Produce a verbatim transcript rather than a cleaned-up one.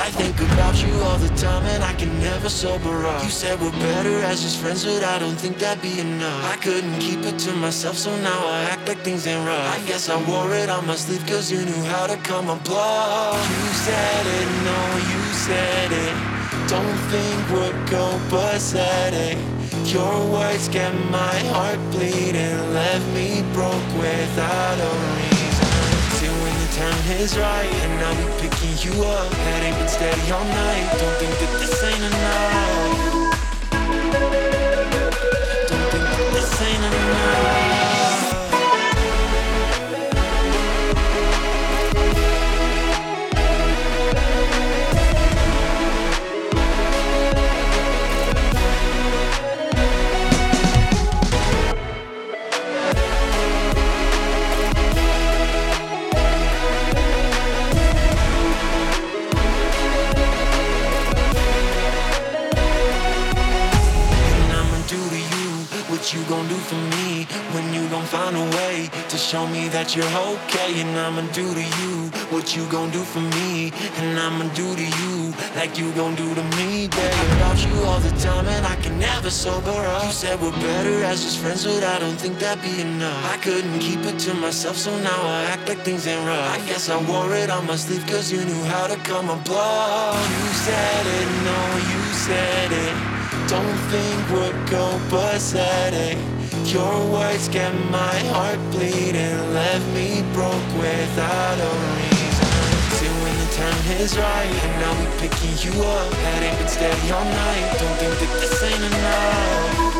I think about you all the time and I can never sober up. You said we're better as just friends, but I don't think that'd be enough. I couldn't keep it to myself, so now I act like things ain't rough. I guess I wore it on my sleeve cause you knew how to come unplugged. You said it, no, you said it. Don't think we're copacetic. Your words get my heart bleeding, left me broke without a reason. Till when the time is right and I'll be picking you up. Head ain't been steady all night, don't think that this ain't enough. Don't think that this ain't enough. What you gon' do for me when you gon' find a way to show me that you're okay? And I'ma do to you what you gon' do for me, and I'ma do to you like you gon' do to me, babe. About you all the time and I can never sober up. You said we're better as just friends, but I don't think that'd be enough. I couldn't keep it to myself, so now I act like things ain't rough. I guess I wore it on my sleeve cause you knew how to come unplugged. You said it, no, you said it. Don't think we're copacetic. Your words get my heart bleeding, left me broke without a reason. Till when the time is right and I'll be picking you up. Head ain't been steady all night, don't think that this ain't enough.